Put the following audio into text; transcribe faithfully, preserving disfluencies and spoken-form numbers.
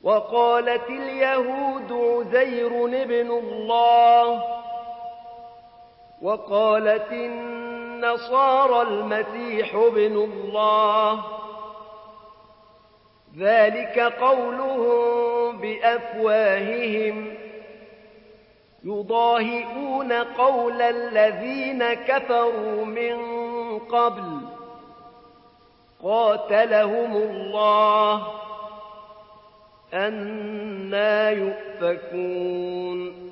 وقالت اليهود عزير ابن الله وقالت النصارى المسيح ابن الله ذلك قولهم بأفواههم يضاهئون قول الذين كفروا من قبل قاتلهم الله أنى يؤفكون